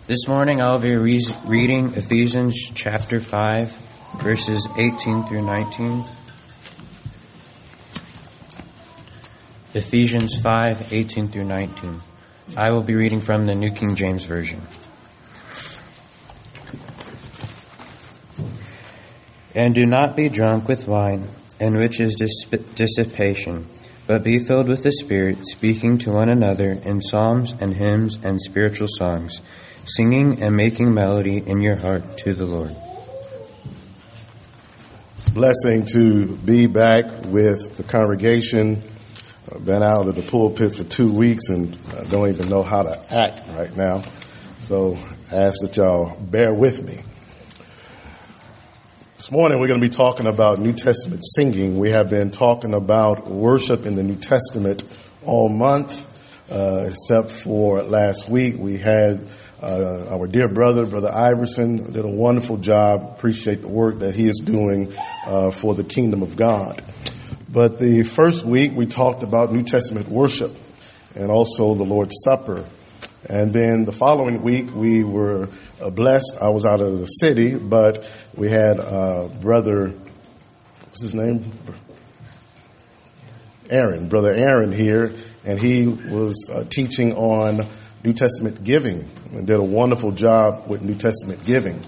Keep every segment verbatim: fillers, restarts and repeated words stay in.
This morning I'll be re- reading Ephesians chapter five, verses eighteen through nineteen. Ephesians five, eighteen through nineteen. I will be reading from the New King James Version. And do not be drunk with wine, in which is dis- dissipation, but be filled with the Spirit, speaking to one another in psalms and hymns and spiritual songs, singing and making melody in your heart to the Lord. It's a blessing to be back with the congregation. I've been out of the pulpit for two weeks and I don't even know how to act right now. So I ask that y'all bear with me. This morning we're going to be talking about New Testament singing. We have been talking about worship in the New Testament all month, uh, except for last week. We had uh, our dear brother, Brother Iverson, did a wonderful job. Appreciate the work that he is doing uh, for the kingdom of God. But the first week we talked about New Testament worship and also the Lord's Supper. And then the following week we were uh, blessed. I was out of the city, but we had uh, Brother, what's his name? Aaron, Brother Aaron here, and he was uh, teaching on New Testament giving and did a wonderful job with New Testament giving.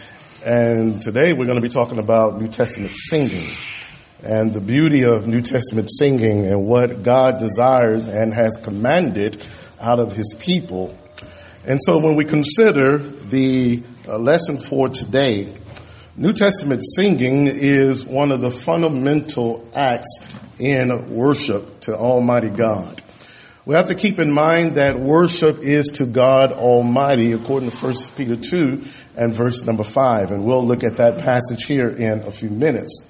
And today we're going to be talking about New Testament singing and the beauty of New Testament singing and what God desires and has commanded out of his people. And so when we consider the uh, lesson for today, New Testament singing is one of the fundamental acts in worship to Almighty God. We have to keep in mind that worship is to God Almighty, according to First Peter two and verse number five. And we'll look at that passage here in a few minutes.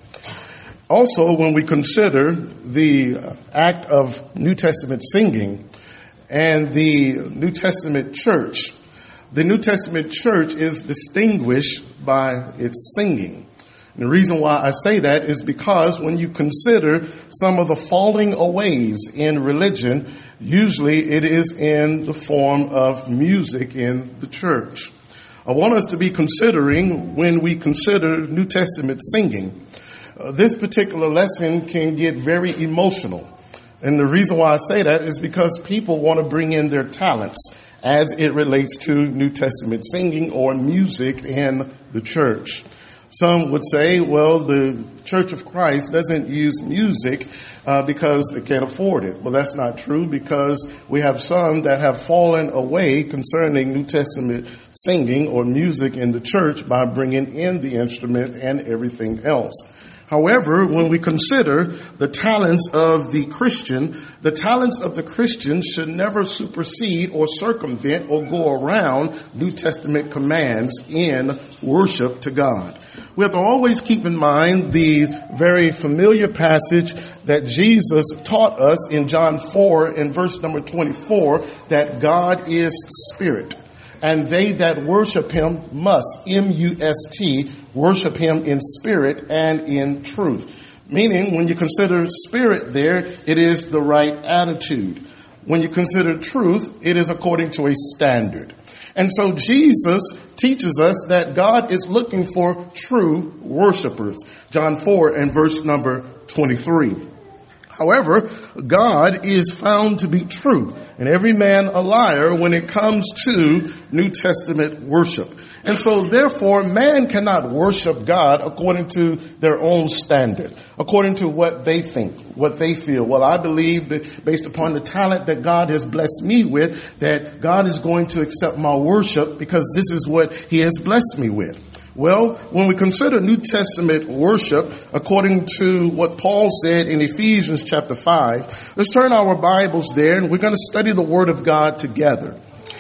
Also, when we consider the act of New Testament singing and the New Testament church, the New Testament church is distinguished by its singing. And the reason why I say that is because when you consider some of the falling aways in religion, usually it is in the form of music in the church. I want us to be considering when we consider New Testament singing. Uh, this particular lesson can get very emotional. And the reason why I say that is because people want to bring in their talents as it relates to New Testament singing or music in the church. Some would say, well, the Church of Christ doesn't use music uh, because they can't afford it. Well, that's not true, because we have some that have fallen away concerning New Testament singing or music in the church by bringing in the instrument and everything else. However, when we consider the talents of the Christian, the talents of the Christian should never supersede or circumvent or go around New Testament commands in worship to God. We have to always keep in mind the very familiar passage that Jesus taught us in John four in verse number twenty-four, that God is spirit. And they that worship him must, M U S T, worship him in spirit and in truth. Meaning, when you consider spirit there, it is the right attitude. When you consider truth, it is according to a standard. And so Jesus teaches us that God is looking for true worshipers. John four and verse number twenty-three. However, God is found to be true, and every man a liar when it comes to New Testament worship. And so, therefore, man cannot worship God according to their own standard, according to what they think, what they feel. Well, I believe that based upon the talent that God has blessed me with, that God is going to accept my worship because this is what he has blessed me with. Well, when we consider New Testament worship, according to what Paul said in Ephesians chapter five, let's turn our Bibles there and we're going to study the Word of God together.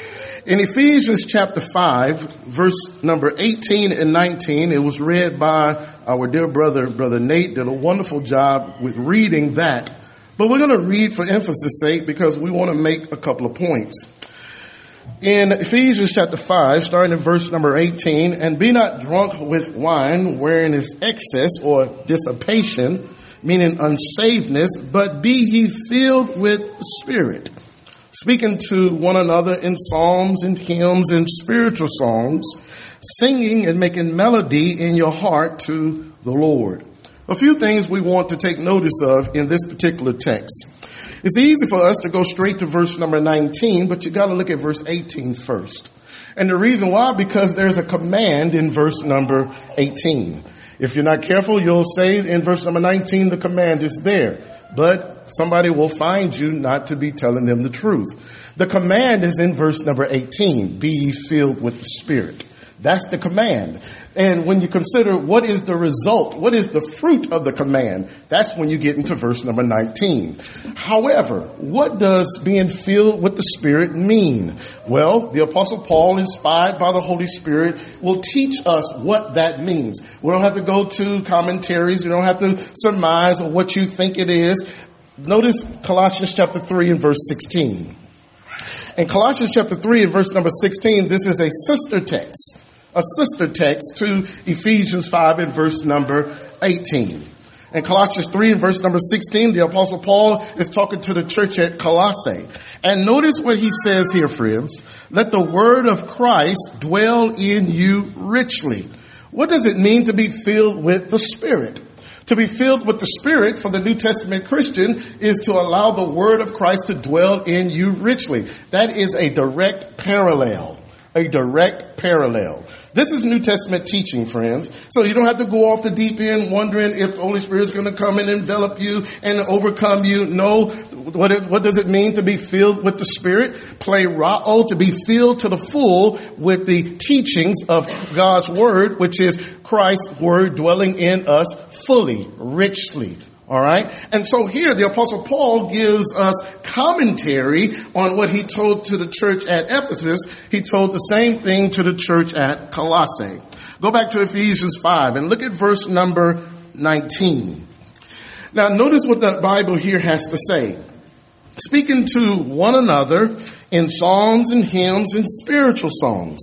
In Ephesians chapter five, verse number eighteen and nineteen, it was read by our dear brother, Brother Nate, did a wonderful job with reading that. But we're going to read for emphasis' sake because we want to make a couple of points. In Ephesians chapter five, starting in verse number eighteen, and be not drunk with wine, wherein is excess or dissipation, meaning unsavenness, but be ye filled with the Spirit, speaking to one another in psalms and hymns and spiritual songs, singing and making melody in your heart to the Lord. A few things we want to take notice of in this particular text. It's easy for us to go straight to verse number nineteen, but you got to look at verse eighteen first. And the reason why, because there's a command in verse number eighteen. If you're not careful, you'll say in verse number nineteen, the command is there. But somebody will find you not to be telling them the truth. The command is in verse number eighteen. Be ye filled with the Spirit. That's the command. And when you consider what is the result, what is the fruit of the command, that's when you get into verse number nineteen. However, what does being filled with the Spirit mean? Well, the Apostle Paul, inspired by the Holy Spirit, will teach us what that means. We don't have to go to commentaries. You don't have to surmise what you think it is. Notice Colossians chapter three and verse sixteen. In Colossians chapter three and verse number sixteen, this is a sister text. A sister text to Ephesians five and verse number eighteen. In Colossians three and verse number sixteen, the Apostle Paul is talking to the church at Colossae. And notice what he says here, friends. Let the word of Christ dwell in you richly. What does it mean to be filled with the Spirit? To be filled with the Spirit for the New Testament Christian is to allow the word of Christ to dwell in you richly. That is a direct parallel. A direct parallel. This is New Testament teaching, friends. So you don't have to go off the deep end wondering if the Holy Spirit is going to come and envelop you and overcome you. No. What, it, what does it mean to be filled with the Spirit? Plerao, to be filled to the full with the teachings of God's Word, which is Christ's Word dwelling in us fully, richly. All right. And so here the Apostle Paul gives us commentary on what he told to the church at Ephesus. He told the same thing to the church at Colossae. Go back to Ephesians five and look at verse number nineteen. Now notice what the Bible here has to say. Speaking to one another in psalms and hymns and spiritual songs.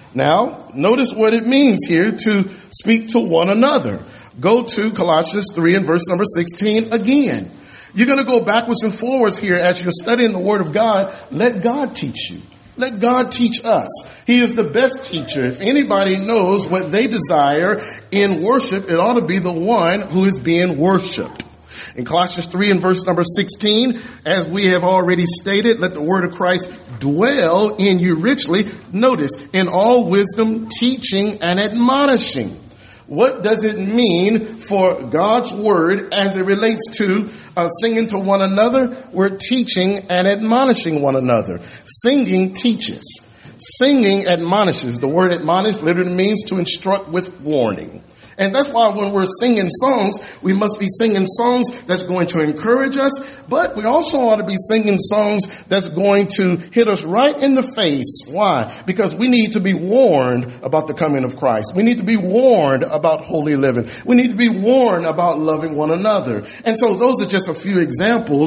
Now notice what it means here to speak to one another. Go to Colossians three and verse number sixteen again. You're going to go backwards and forwards here as you're studying the Word of God. Let God teach you. Let God teach us. He is the best teacher. If anybody knows what they desire in worship, it ought to be the one who is being worshiped. In Colossians three and verse number sixteen, as we have already stated, let the word of Christ dwell in you richly. Notice, in all wisdom, teaching and admonishing. What does it mean for God's word as it relates to uh, singing to one another? We're teaching and admonishing one another. Singing teaches. Singing admonishes. The word admonish literally means to instruct with warning. And that's why when we're singing songs, we must be singing songs that's going to encourage us, but we also ought to be singing songs that's going to hit us right in the face. Why? Because we need to be warned about the coming of Christ. We need to be warned about holy living. We need to be warned about loving one another. And so those are just a few examples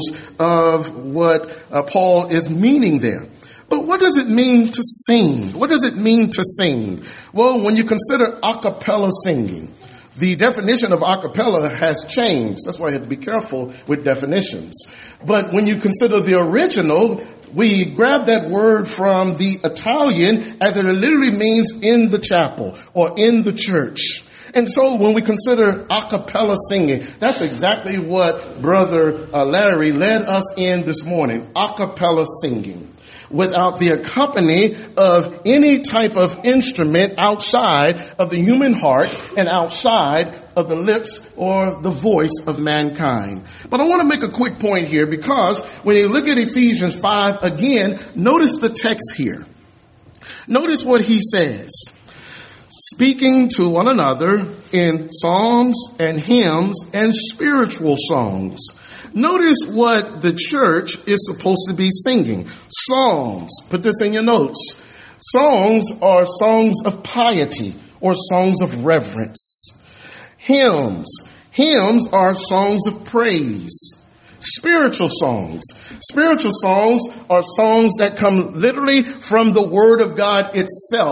of what uh, Paul is meaning there. But what does it mean to sing? What does it mean to sing? Well, when you consider a cappella singing, the definition of a cappella has changed. That's why you have to be careful with definitions. But when you consider the original, we grab that word from the Italian as it literally means in the chapel or in the church. And so when we consider a cappella singing, that's exactly what Brother uh, Larry led us in this morning. A cappella singing. Without the accompaniment of any type of instrument outside of the human heart and outside of the lips or the voice of mankind. But I want to make a quick point here, because when you look at Ephesians five again, notice the text here. Notice what he says. Speaking to one another in psalms and hymns and spiritual songs. Notice what the church is supposed to be singing. Psalms. Put this in your notes. Songs are songs of piety or songs of reverence. Hymns. Hymns are songs of praise. Spiritual songs. Spiritual songs are songs that come literally from the Word of God itself,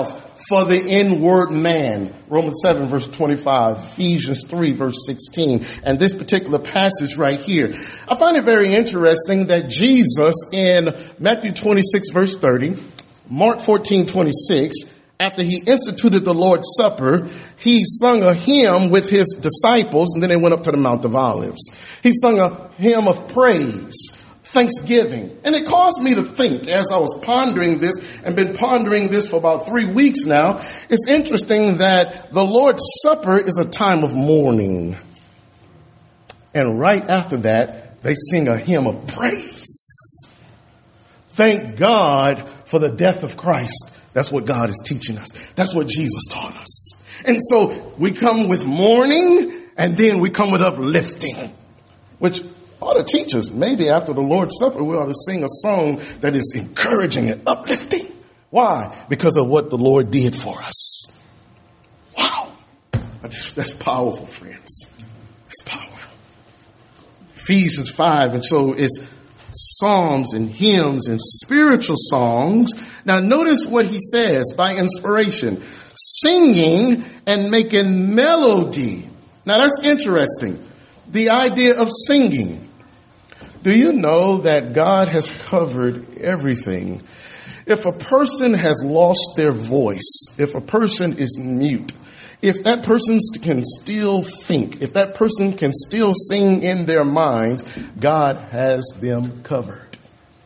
for the inward man. Romans seven verse twenty-five, Ephesians three verse sixteen, and this particular passage right here. I find it very interesting that Jesus in Matthew twenty-six verse thirty, Mark fourteen twenty-six, after he instituted the Lord's Supper, he sung a hymn with his disciples, and then they went up to the Mount of Olives. He sung a hymn of praise, thanksgiving. And it caused me to think, as I was pondering this, and been pondering this for about three weeks now, it's interesting that the Lord's Supper is a time of mourning. And right after that, they sing a hymn of praise. Thank God for the death of Christ. That's what God is teaching us. That's what Jesus taught us. And so we come with mourning, and then we come with uplifting, which ought to teach us. Maybe after the Lord's Supper, we ought to sing a song that is encouraging and uplifting. Why? Because of what the Lord did for us. Wow. That's powerful, friends. That's powerful. Ephesians five, and so it's psalms and hymns and spiritual songs. Now notice what he says by inspiration. Singing and making melody. Now that's interesting. The idea of singing. Do you know that God has covered everything? If a person has lost their voice, if a person is mute, if that person can still think, if that person can still sing in their minds, God has them covered.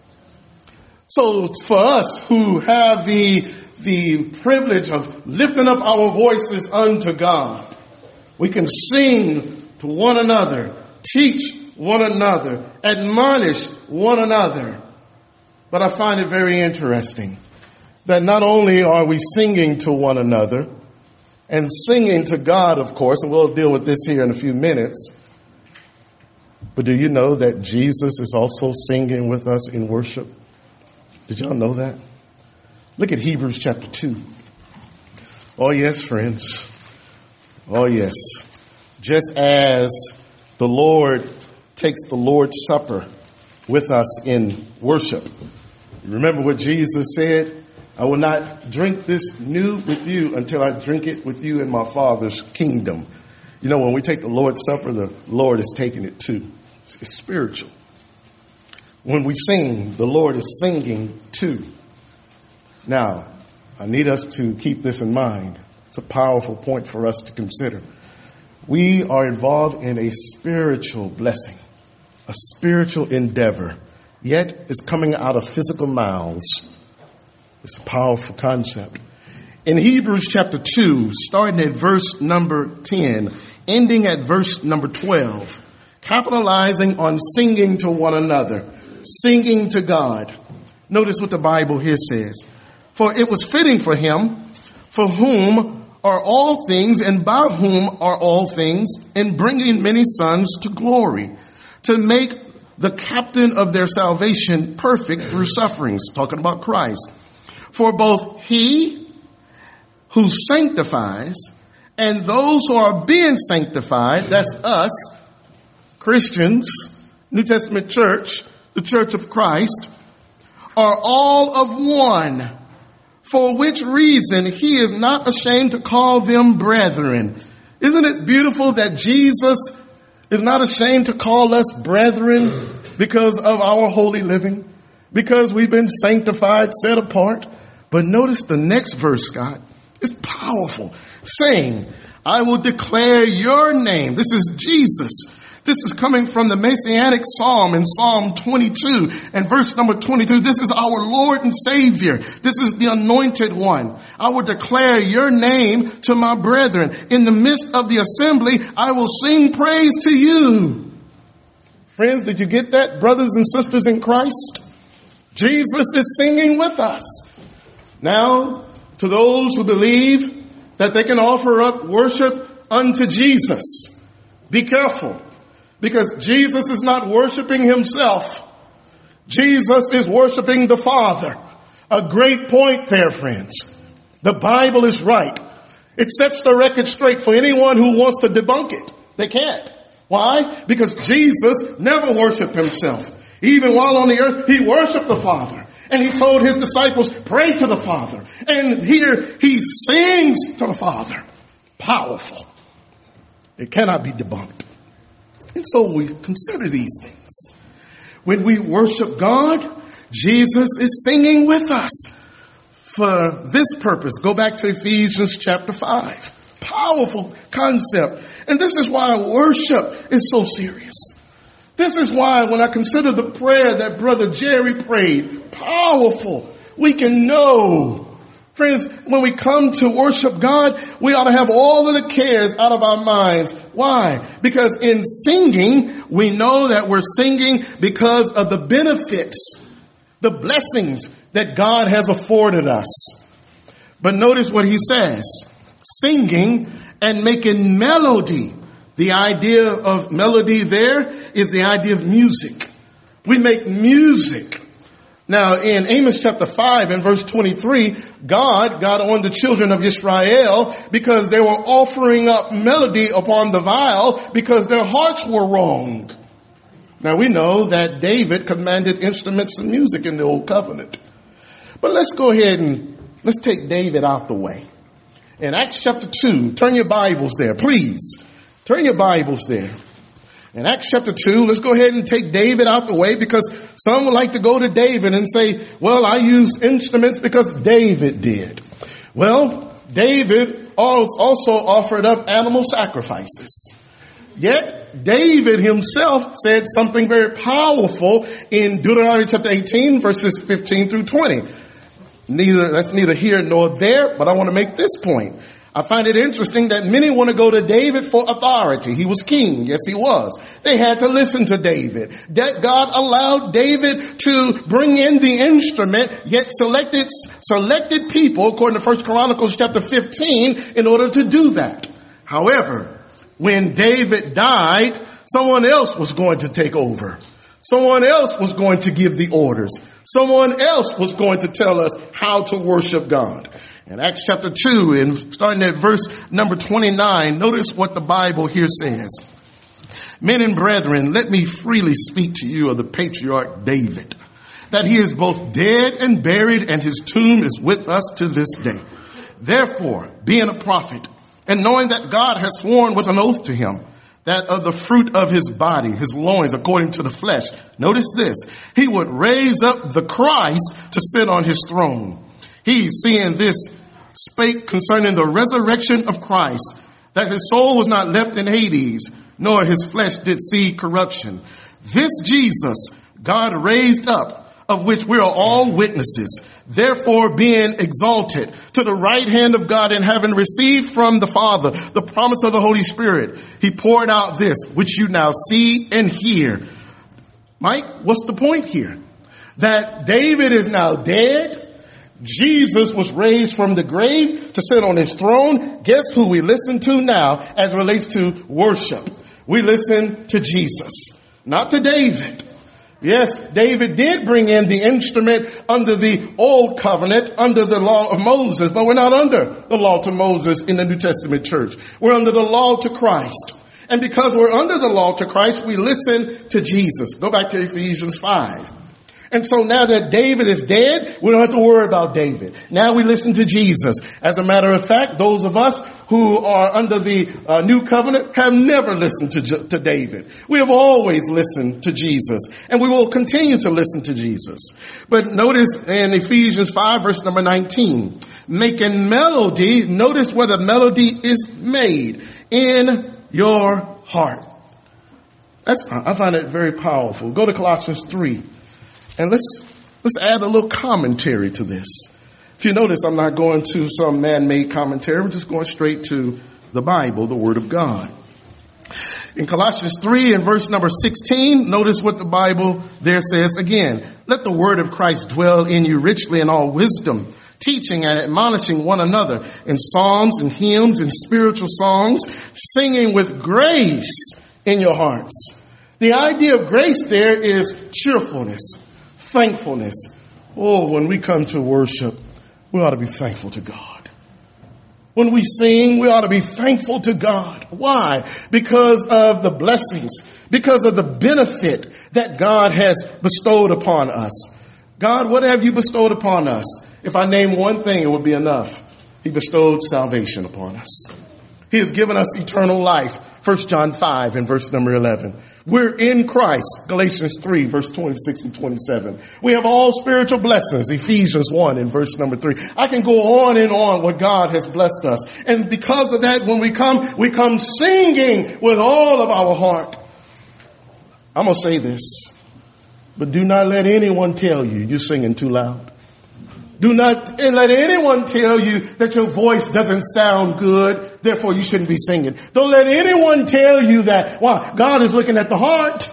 So for us who have the, the privilege of lifting up our voices unto God, we can sing to one another, teach one another, admonish one another. But I find it very interesting that not only are we singing to one another and singing to God, of course, and we'll deal with this here in a few minutes, but do you know that Jesus is also singing with us in worship? Did y'all know that? Look at Hebrews chapter two. Oh yes, friends. Oh yes. Just as the Lord takes the Lord's Supper with us in worship. Remember what Jesus said? I will not drink this new with you until I drink it with you in my Father's kingdom. You know, when we take the Lord's Supper, the Lord is taking it too. It's spiritual. When we sing, the Lord is singing too. Now, I need us to keep this in mind. It's a powerful point for us to consider. We are involved in a spiritual blessing, a spiritual endeavor, yet it's coming out of physical mouths. It's a powerful concept. In Hebrews chapter two, starting at verse number ten, ending at verse number twelve, capitalizing on singing to one another, singing to God. Notice what the Bible here says. For it was fitting for him, for whom are all things and by whom are all things, in bringing many sons to glory, to make the captain of their salvation perfect through sufferings. Talking about Christ. For both he who sanctifies and those who are being sanctified, that's us, Christians, New Testament church, the church of Christ, are all of one. For which reason he is not ashamed to call them brethren. Isn't it beautiful that Jesus is not ashamed to call us brethren because of our holy living? Because we've been sanctified, set apart. But notice the next verse, Scott. It's powerful. Saying, I will declare your name. This is Jesus. This is coming from the Messianic Psalm in Psalm twenty-two and verse number twenty-two. This is our Lord and Savior. This is the anointed one. I will declare your name to my brethren. In the midst of the assembly, I will sing praise to you. Friends, did you get that, brothers and sisters in Christ? Jesus is singing with us. Now, to those who believe that they can offer up worship unto Jesus, be careful. Because Jesus is not worshiping himself. Jesus is worshiping the Father. A great point there, friends. The Bible is right. It sets the record straight for anyone who wants to debunk it. They can't. Why? Because Jesus never worshiped himself. Even while on the earth, he worshiped the Father. And he told his disciples, pray to the Father. And here he sings to the Father. Powerful. It cannot be debunked. And so we consider these things. When we worship God, Jesus is singing with us. For this purpose, go back to Ephesians chapter five. Powerful concept. And this is why worship is so serious. This is why when I consider the prayer that Brother Jerry prayed, powerful, we can know. Friends, when we come to worship God, we ought to have all of the cares out of our minds. Why? Because in singing, we know that we're singing because of the benefits, the blessings that God has afforded us. But notice what he says, singing and making melody. The idea of melody there is the idea of music. We make music. Now in Amos chapter five and verse twenty-three, God got on the children of Israel because they were offering up melody upon the viol because their hearts were wrong. Now we know that David commanded instruments and music in the old covenant. But let's go ahead and let's take David out the way. In Acts chapter two, turn your Bibles there, please. Turn your Bibles there. In Acts chapter two, let's go ahead and take David out the way because some would like to go to David and say, well, I use instruments because David did. Well, David also offered up animal sacrifices. Yet David himself said something very powerful in Deuteronomy chapter eighteen, verses fifteen through twenty. Neither, that's neither here nor there, but I want to make this point. I find it interesting that many want to go to David for authority. He was king. Yes, he was. They had to listen to David. That God allowed David to bring in the instrument, yet selected, selected people, according to First Chronicles chapter fifteen, in order to do that. However, when David died, someone else was going to take over. Someone else was going to give the orders. Someone else was going to tell us how to worship God. In Acts chapter two, and starting at verse number twenty-nine, notice what the Bible here says. Men and brethren, let me freely speak to you of the patriarch David, that he is both dead and buried, and his tomb is with us to this day. Therefore, being a prophet, and knowing that God has sworn with an oath to him, that of the fruit of his body, his loins, according to the flesh, notice this, he would raise up the Christ to sit on his throne. He, seeing this, spake concerning the resurrection of Christ, that his soul was not left in Hades, nor his flesh did see corruption. This Jesus God raised up, of which we are all witnesses. Therefore, being exalted to the right hand of God, and having received from the Father the promise of the Holy Spirit, he poured out this, which you now see and hear. Mike, what's the point here? That David is now dead. Jesus was raised from the grave to sit on his throne. Guess who we listen to now as it relates to worship? We listen to Jesus, not to David. Yes, David did bring in the instrument under the old covenant, under the law of Moses, but we're not under the law to Moses in the New Testament church. We're under the law to Christ. And because we're under the law to Christ, we listen to Jesus. Go back to Ephesians five. And so now that David is dead, we don't have to worry about David. Now we listen to Jesus. As a matter of fact, those of us who are under the uh, new covenant have never listened to, to David. We have always listened to Jesus, and we will continue to listen to Jesus. But notice in Ephesians five, verse number nineteen, making melody, notice where the melody is made, in your heart. That's, I find it very powerful. Go to Colossians three. And let's, let's add a little commentary to this. If you notice, I'm not going to some man-made commentary. I'm just going straight to the Bible, the Word of God. In Colossians three and verse number sixteen, notice what the Bible there says again. Let the word of Christ dwell in you richly in all wisdom, teaching and admonishing one another in psalms and hymns and spiritual songs, singing with grace in your hearts. The idea of grace there is cheerfulness, thankfulness. Oh, when we come to worship, we ought to be thankful to God. When we sing, we ought to be thankful to God. Why? Because of the blessings, because of the benefit that God has bestowed upon us. God, what have you bestowed upon us? If I name one thing, it would be enough. He bestowed salvation upon us. He has given us eternal life. First John five and verse number eleven. We're in Christ. Galatians three, verse twenty-six and twenty-seven. We have all spiritual blessings. Ephesians one and verse number three. I can go on and on what God has blessed us. And because of that, when we come, we come singing with all of our heart. I'm going to say this, but do not let anyone tell you you're singing too loud. Do not let anyone tell you that your voice doesn't sound good, therefore you shouldn't be singing. Don't let anyone tell you that. Why? God is looking at the heart.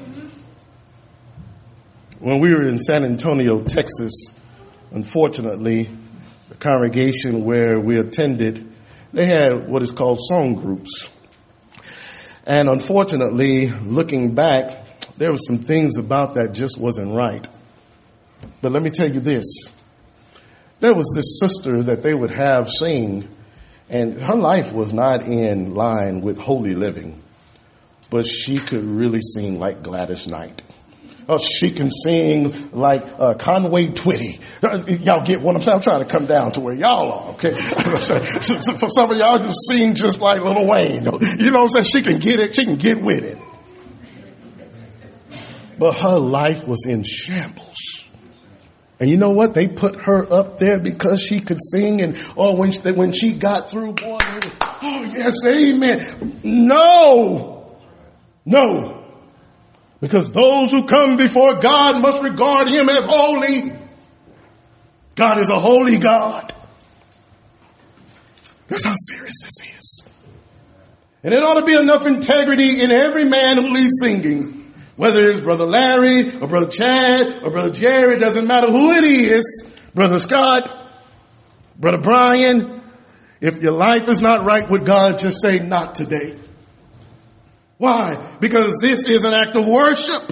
When we were in San Antonio, Texas, unfortunately, the congregation where we attended, they had what is called song groups. And unfortunately, looking back, there were some things about that just wasn't right. But let me tell you this. There was this sister that they would have sing, and her life was not in line with holy living, but she could really sing like Gladys Knight. Oh, she can sing like uh, Conway Twitty. Y'all get what I'm saying? I'm trying to come down to where y'all are, okay? For some of y'all, just sing just like Lil Wayne. You know what I'm saying? She can get it. She can get with it. But her life was in shambles. And you know what? They put her up there because she could sing, and oh, when she, when she got through, boy, was, oh yes, amen. No, no, because those who come before God must regard him as holy. God is a holy God. That's how serious this is. And it ought to be enough integrity in every man who leads singing. Whether it's Brother Larry or Brother Chad or Brother Jerry, doesn't matter who it is, Brother Scott, Brother Brian, if your life is not right with God, just say not today. Why? Because this is an act of worship.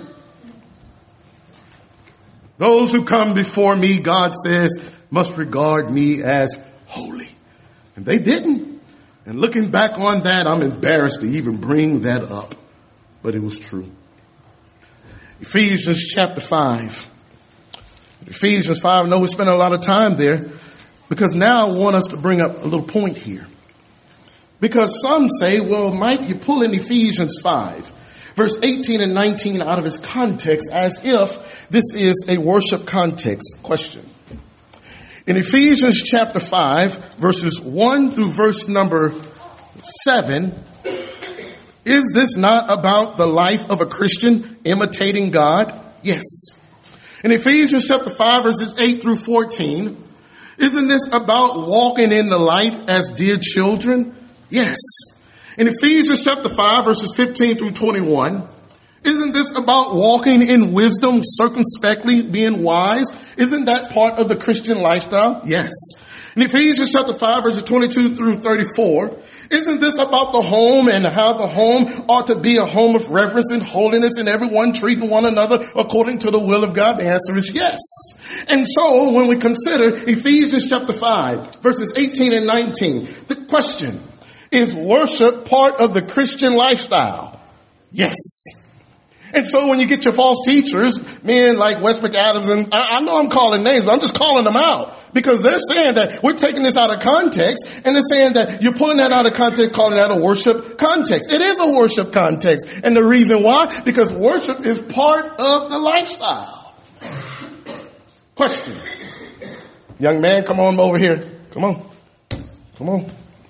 Those who come before me, God says, must regard me as holy. And they didn't. And looking back on that, I'm embarrassed to even bring that up. But it was true. Ephesians chapter five. Ephesians five, I know we spent a lot of time there because now I want us to bring up a little point here. Because some say, well, Mike, you're pulling Ephesians five, verse eighteen and nineteen out of its context as if this is a worship context. Question. In Ephesians chapter five, verses one through verse number seven, is this not about the life of a Christian imitating God? Yes. In Ephesians chapter five, verses eight through fourteen, isn't this about walking in the light as dear children? Yes. In Ephesians chapter five, verses fifteen through twenty-one, isn't this about walking in wisdom, circumspectly, being wise? Isn't that part of the Christian lifestyle? Yes. In Ephesians chapter five, verses twenty-two through thirty-four, isn't this about the home and how the home ought to be a home of reverence and holiness and everyone treating one another according to the will of God? The answer is yes. And so when we consider Ephesians chapter five, verses eighteen and nineteen, the question, is worship part of the Christian lifestyle? Yes. And so when you get your false teachers, men like Wes McAdams, and I, I know I'm calling names, but I'm just calling them out because they're saying that we're taking this out of context, and they're saying that you're pulling that out of context, calling that a worship context. It is a worship context. And the reason why? Because worship is part of the lifestyle. Question. Young man, come on over here. Come on. Come on.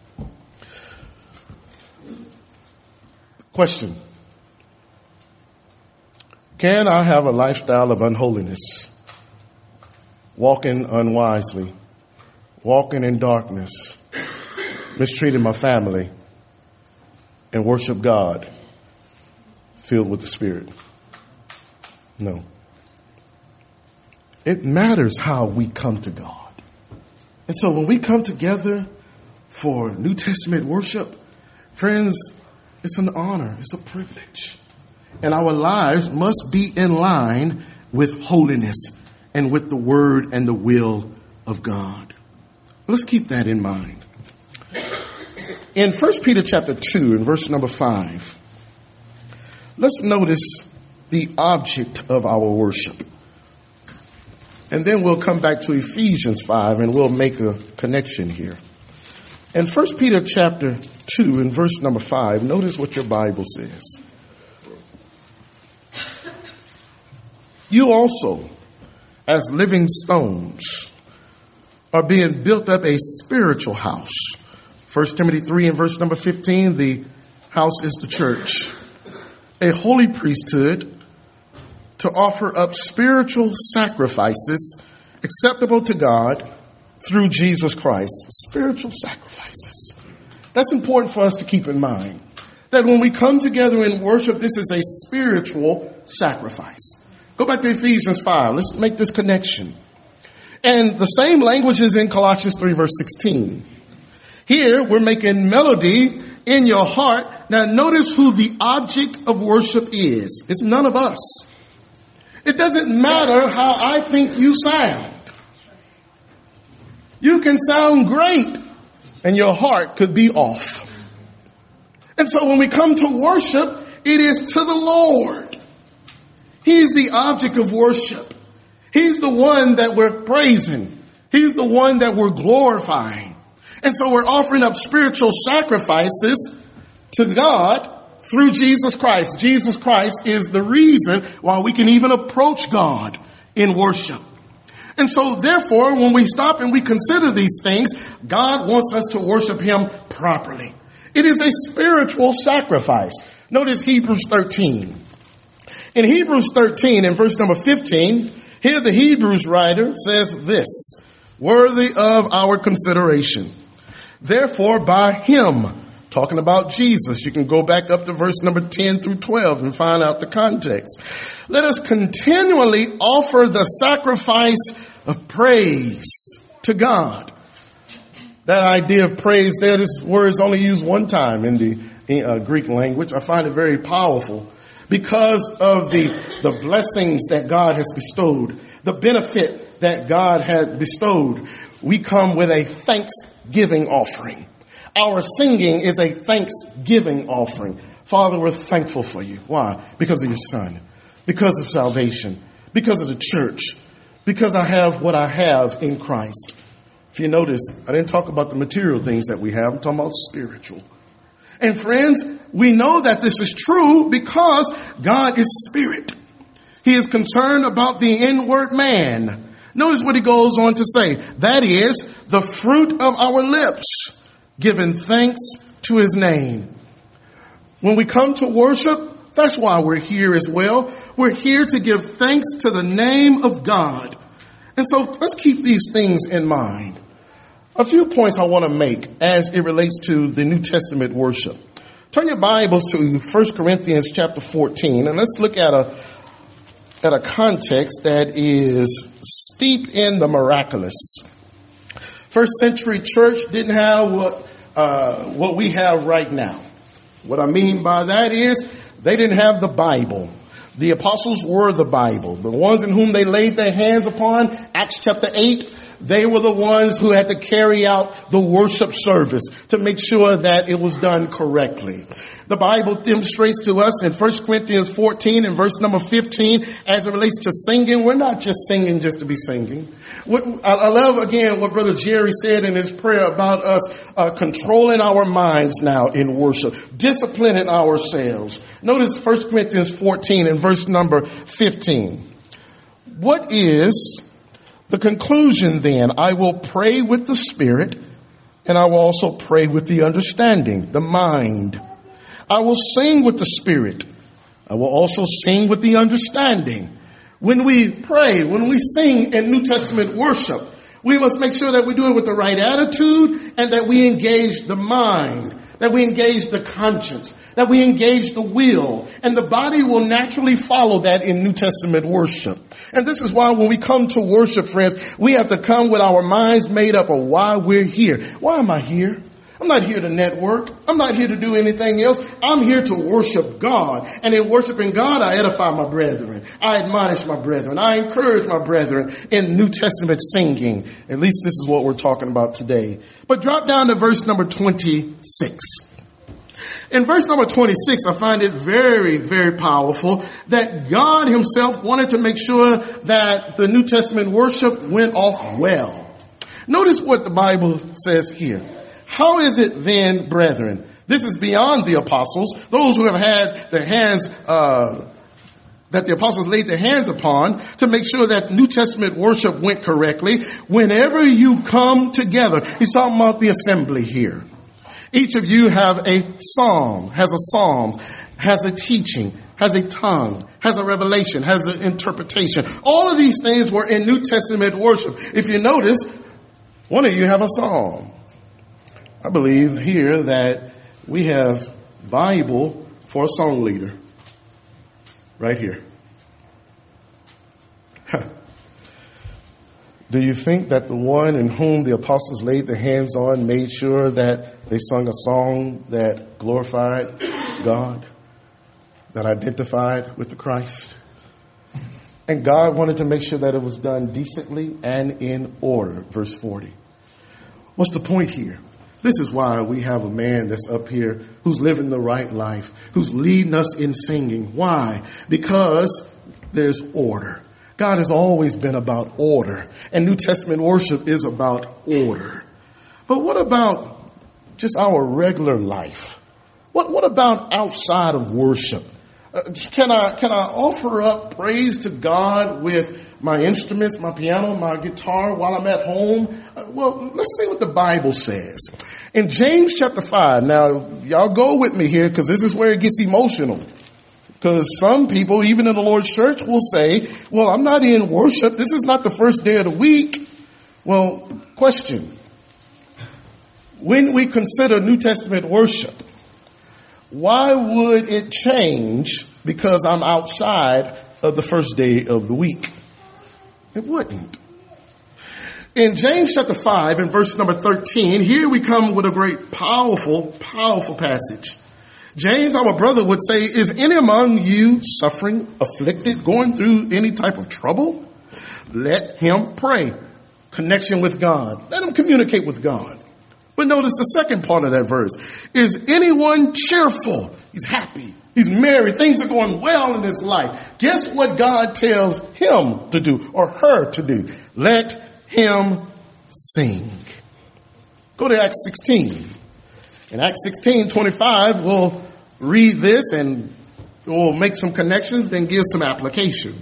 Question. Can I have a lifestyle of unholiness, walking unwisely, walking in darkness, mistreating my family, and worship God filled with the Spirit? No. It matters how we come to God. And so when we come together for New Testament worship, friends, it's an honor, it's a privilege. And our lives must be in line with holiness and with the word and the will of God. Let's keep that in mind. In First Peter chapter two and verse number five, let's notice the object of our worship. And then we'll come back to Ephesians five and we'll make a connection here. In First Peter chapter two and verse number five, notice what your Bible says. You also, as living stones, are being built up a spiritual house. First Timothy three and verse number fifteen, the house is the church. A holy priesthood to offer up spiritual sacrifices acceptable to God through Jesus Christ. Spiritual sacrifices. That's important for us to keep in mind. That when we come together in worship, this is a spiritual sacrifice. Go back to Ephesians five. Let's make this connection. And the same language is in Colossians three verse sixteen. Here we're making melody in your heart. Now notice who the object of worship is. It's none of us. It doesn't matter how I think you sound. You can sound great and your heart could be off. And so when we come to worship, it is to the Lord. He's the object of worship. He's the one that we're praising. He's the one that we're glorifying. And so we're offering up spiritual sacrifices to God through Jesus Christ. Jesus Christ is the reason why we can even approach God in worship. And so therefore, when we stop and we consider these things, God wants us to worship him properly. It is a spiritual sacrifice. Notice Hebrews thirteen. In Hebrews thirteen, in verse number fifteen, here the Hebrews writer says this, worthy of our consideration. Therefore, by him, talking about Jesus, you can go back up to verse number ten through twelve and find out the context. Let us continually offer the sacrifice of praise to God. That idea of praise there, this word is only used one time in the in, uh, Greek language. I find it very powerful because of the, the blessings that God has bestowed, the benefit that God has bestowed. We come with a thanksgiving offering. Our singing is a thanksgiving offering. Father, we're thankful for you. Why? Because of your son. Because of salvation. Because of the church. Because I have what I have in Christ. If you notice, I didn't talk about the material things that we have. I'm talking about spiritual. And friends, we know that this is true because God is spirit. He is concerned about the inward man. Notice what he goes on to say. That is the fruit of our lips, giving thanks to his name. When we come to worship, that's why we're here as well. We're here to give thanks to the name of God. And so let's keep these things in mind. A few points I want to make as it relates to the New Testament worship. Turn your Bibles to First Corinthians chapter fourteen, and let's look at a at a context that is steep in the miraculous. First century church didn't have what uh, what we have right now. What I mean by that is they didn't have the Bible. The apostles were the Bible. The ones in whom they laid their hands upon, Acts chapter eight, they were the ones who had to carry out the worship service to make sure that it was done correctly. The Bible demonstrates to us in First Corinthians fourteen and verse number fifteen, as it relates to singing, we're not just singing just to be singing. I love, again, what Brother Jerry said in his prayer about us uh, controlling our minds now in worship, disciplining ourselves. Notice First Corinthians fourteen and verse number fifteen. What is the conclusion then? I will pray with the spirit, and I will also pray with the understanding, the mind. I will sing with the spirit. I will also sing with the understanding. When we pray, when we sing in New Testament worship, we must make sure that we do it with the right attitude and that we engage the mind, that we engage the conscience, that we engage the will, and the body will naturally follow that in New Testament worship. And this is why when we come to worship, friends, we have to come with our minds made up of why we're here. Why am I here? I'm not here to network. I'm not here to do anything else. I'm here to worship God. And in worshiping God, I edify my brethren. I admonish my brethren. I encourage my brethren in New Testament singing. At least this is what we're talking about today. But drop down to verse number twenty-six. In verse number twenty-six, I find it very, very powerful that God himself wanted to make sure that the New Testament worship went off well. Notice what the Bible says here. How is it then, brethren? This is beyond the apostles, those who have had their hands, uh, that the apostles laid their hands upon to make sure that New Testament worship went correctly. Whenever you come together, he's talking about the assembly here. Each of you have a psalm, has a psalm, has a teaching, has a tongue, has a revelation, has an interpretation. All of these things were in New Testament worship. If you notice, one of you have a psalm. I believe here that we have Bible for a song leader. Right here. Huh. Do you think that the one in whom the apostles laid their hands on made sure that they sung a song that glorified God, that identified with the Christ? And God wanted to make sure that it was done decently and in order. Verse forty. What's the point here? This is why we have a man that's up here who's living the right life, who's leading us in singing. Why? Because there's order. God has always been about order, and New Testament worship is about order. But what about just our regular life? What, what about outside of worship? Uh, can I, can I offer up praise to God with my instruments, my piano, my guitar while I'm at home? Uh, well, let's see what the Bible says. In James chapter five, now y'all go with me here because this is where it gets emotional. Because some people, even in the Lord's church, will say, well, I'm not in worship. This is not the first day of the week. Well, question. When we consider New Testament worship, why would it change because I'm outside of the first day of the week? It wouldn't. In James chapter five and verse number thirteen, here we come with a great powerful, powerful passage. James, our brother, would say, is any among you suffering, afflicted, going through any type of trouble? Let him pray. Connection with God. Let him communicate with God. But notice the second part of that verse. Is anyone cheerful? He's happy. He's married. Things are going well in his life. Guess what God tells him to do or her to do? Let him sing. Go to Acts sixteen. In Acts sixteen twenty-five, we'll read this and we'll make some connections, then give some application.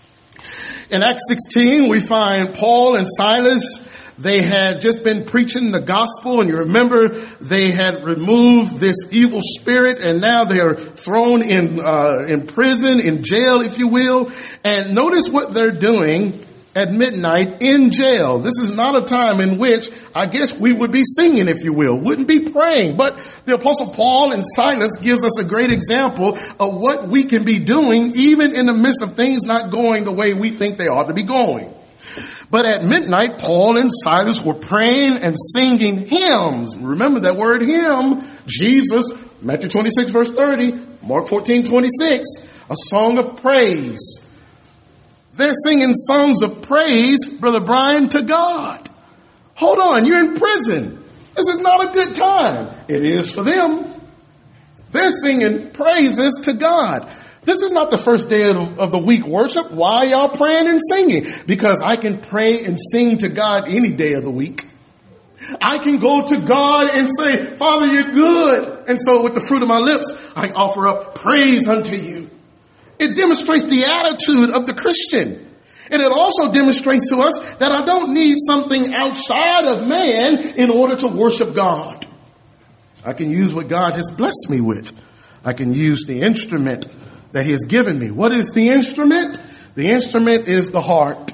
In Acts sixteen, we find Paul and Silas. They had just been preaching the gospel, and you remember they had removed this evil spirit, and now they are thrown in uh, in prison, in jail, if you will. And notice what they're doing at midnight in jail. This is not a time in which I guess we would be singing, if you will, wouldn't be praying. But the Apostle Paul and Silas gives us a great example of what we can be doing even in the midst of things not going the way we think they ought to be going. But at midnight, Paul and Silas were praying and singing hymns. Remember that word hymn. Jesus, Matthew twenty-six verse thirty, Mark fourteen twenty-six, a song of praise. They're singing songs of praise, Brother Brian, to God. Hold on, you're in prison. This is not a good time. It is for them. They're singing praises to God. This is not the first day of, of the week worship. Why y'all praying and singing? Because I can pray and sing to God any day of the week. I can go to God and say, Father, you're good. And so with the fruit of my lips, I offer up praise unto you. It demonstrates the attitude of the Christian. And it also demonstrates to us that I don't need something outside of man in order to worship God. I can use what God has blessed me with. I can use the instrument that he has given me. What is the instrument? The instrument is the heart.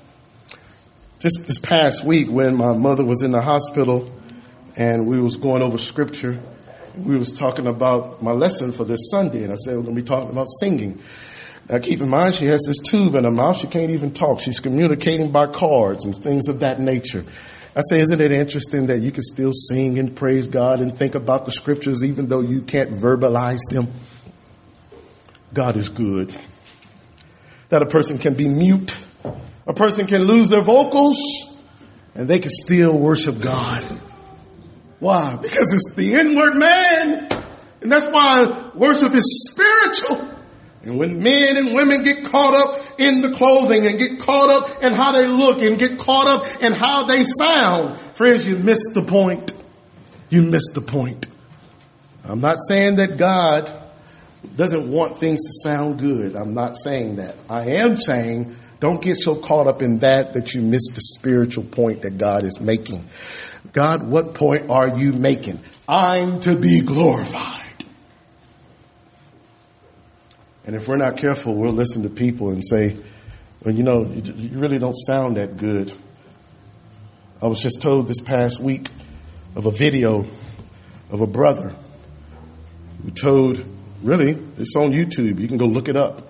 Just this past week when my mother was in the hospital and we was going over scripture, we was talking about my lesson for this Sunday, and I said we're going to be talking about singing. Now keep in mind, she has this tube in her mouth. She can't even talk. She's communicating by cards and things of that nature. I say, isn't it interesting that you can still sing and praise God and think about the scriptures even though you can't verbalize them? God is good. That a person can be mute. A person can lose their vocals and they can still worship God. Why? Because it's the inward man And that's why worship is spiritual. And when men and women get caught up in the clothing and get caught up in how they look and get caught up in how they sound, friends, you miss the point. You miss the point. I'm not saying that God doesn't want things to sound good. I'm not saying that. I am saying don't get so caught up in that that you miss the spiritual point that God is making. God, what point are you making? I'm to be glorified. And if we're not careful, we'll listen to people and say, well, you know, you, you really don't sound that good. I was just told this past week of a video of a brother who told, really, it's on YouTube. You can go look it up.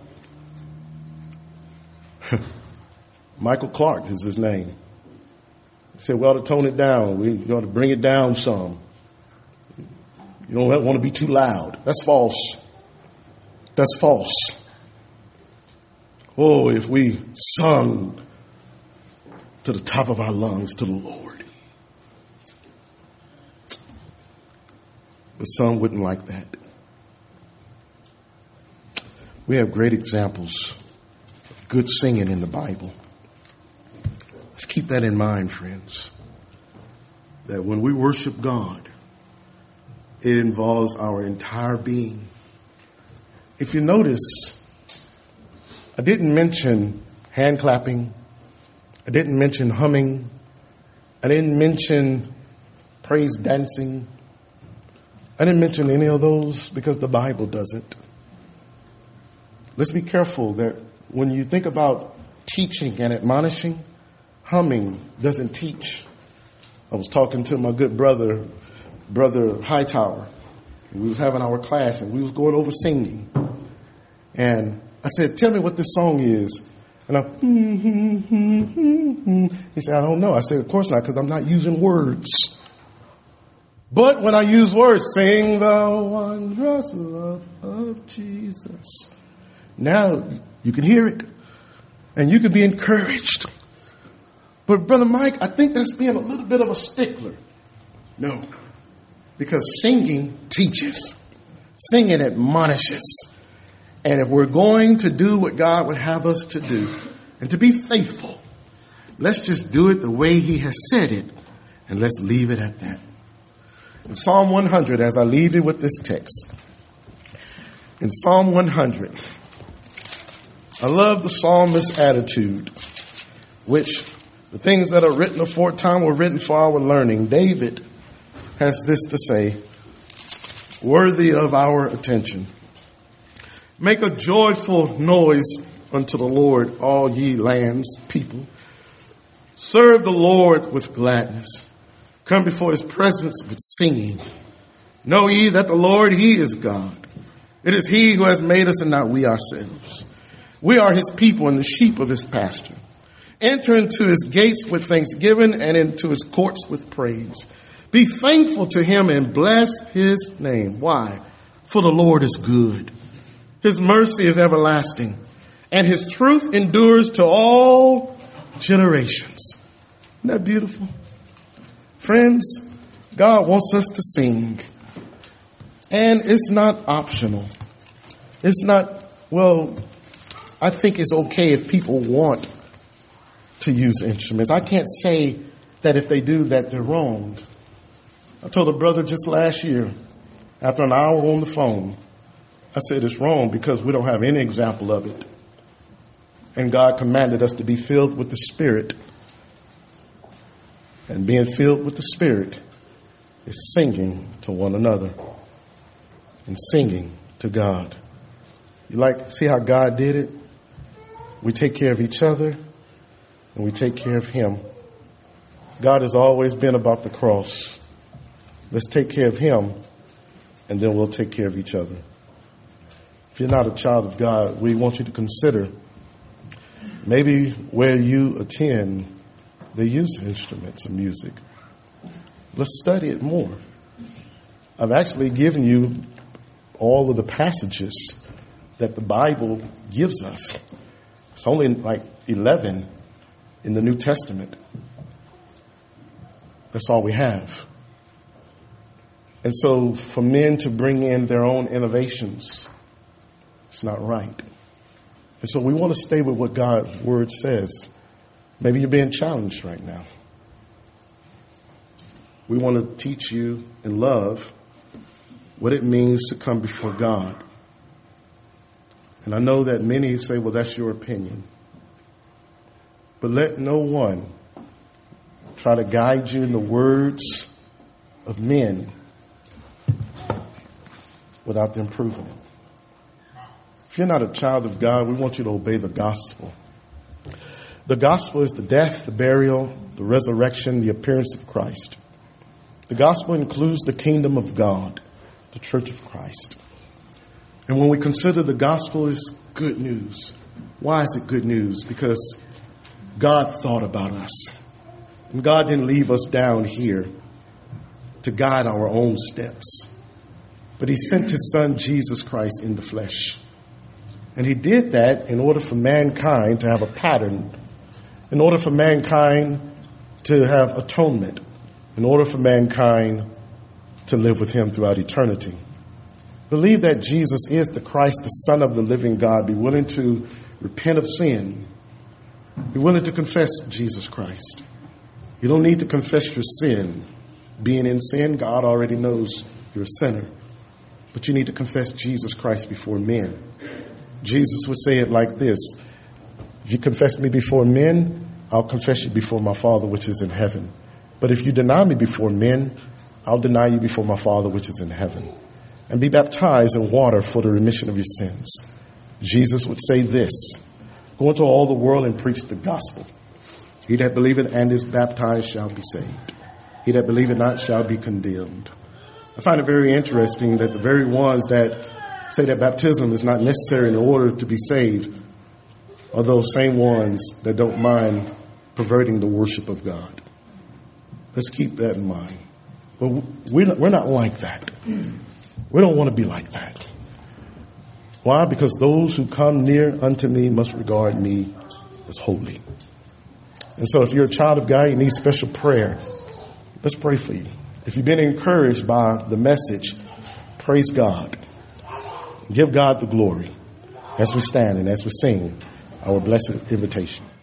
Michael Clark is his name. He said, we ought to tone it down. We, we ought to bring it down some. You don't want to be too loud. That's false. That's false. Oh, if we sung to the top of our lungs to the Lord. But some wouldn't like that. We have great examples of good singing in the Bible. Let's keep that in mind, friends. That when we worship God, it involves our entire being. If you notice, I didn't mention hand clapping. I didn't mention humming. I didn't mention praise dancing. I didn't mention any of those because the Bible doesn't. Let's be careful that when you think about teaching and admonishing, humming doesn't teach. I was talking to my good brother, Brother Hightower. We was having our class and we was going over singing. And I said, tell me what this song is. And I, hmm, hmm, hmm, hmm, hmm. He said, I don't know. I said, of course not, because I'm not using words. But when I use words, sing the wondrous love of Jesus. Now you can hear it and you can be encouraged. But Brother Mike, I think that's being a little bit of a stickler. No, because singing teaches. Singing admonishes. And if we're going to do what God would have us to do and to be faithful, let's just do it the way he has said it and let's leave it at that. In Psalm one hundred, as I leave you with this text, in Psalm one hundred, I love the psalmist's attitude, which the things that are written aforetime were written for our learning. David has this to say, worthy of our attention. Make a joyful noise unto the Lord, all ye lands, people. Serve the Lord with gladness. Come before his presence with singing. Know ye that the Lord, he is God. It is he who has made us and not we ourselves. We are his people and the sheep of his pasture. Enter into his gates with thanksgiving and into his courts with praise. Be thankful to him and bless his name. Why? For the Lord is good. His mercy is everlasting, and his truth endures to all generations. Isn't that beautiful? Friends, God wants us to sing, and it's not optional. It's not, well, I think it's okay if people want to use instruments. I can't say that if they do that, they're wrong. I told a brother just last year, after an hour on the phone, I said it's wrong because we don't have any example of it. And God commanded us to be filled with the Spirit. And being filled with the Spirit is singing to one another and singing to God. You like, see how God did it? We take care of each other and we take care of him. God has always been about the cross. Let's take care of him and then we'll take care of each other. If you're not a child of God, we want you to consider maybe where you attend, they use instruments of music. Let's study it more. I've actually given you all of the passages that the Bible gives us. It's only like eleven in the New Testament. That's all we have. And so for men to bring in their own innovations, it's not right. And so we want to stay with what God's word says. Maybe you're being challenged right now. We want to teach you in love what it means to come before God. And I know that many say, well, that's your opinion. But let no one try to guide you in the words of men without them proving it. If you're not a child of God, we want you to obey the gospel. The gospel is the death, the burial, the resurrection, the appearance of Christ. The gospel includes the kingdom of God, the church of Christ. And when we consider the gospel is good news. Why is it good news? Because God thought about us. And God didn't leave us down here to guide our own steps. But he sent his son, Jesus Christ, in the flesh. And he did that in order for mankind to have a pattern, in order for mankind to have atonement, in order for mankind to live with him throughout eternity. Believe that Jesus is the Christ, the Son of the living God. Be willing to repent of sin. Be willing to confess Jesus Christ. You don't need to confess your sin. Being in sin, God already knows you're a sinner. But you need to confess Jesus Christ before men. Jesus would say it like this: if you confess me before men, I'll confess you before my Father which is in heaven. But if you deny me before men, I'll deny you before my Father which is in heaven. And be baptized in water for the remission of your sins. Jesus would say this: go into all the world and preach the gospel. He that believeth and is baptized shall be saved. He that believeth not shall be condemned. I find it very interesting that the very ones that say that baptism is not necessary in order to be saved are those same ones that don't mind perverting the worship of God. Let's keep that in mind. But we're not like that. We don't want to be like that. Why? Because those who come near unto me must regard me as holy. And so if you're a child of God, you need special prayer. Let's pray for you. If you've been encouraged by the message, praise God. Give God the glory as we stand and as we sing our blessed invitation.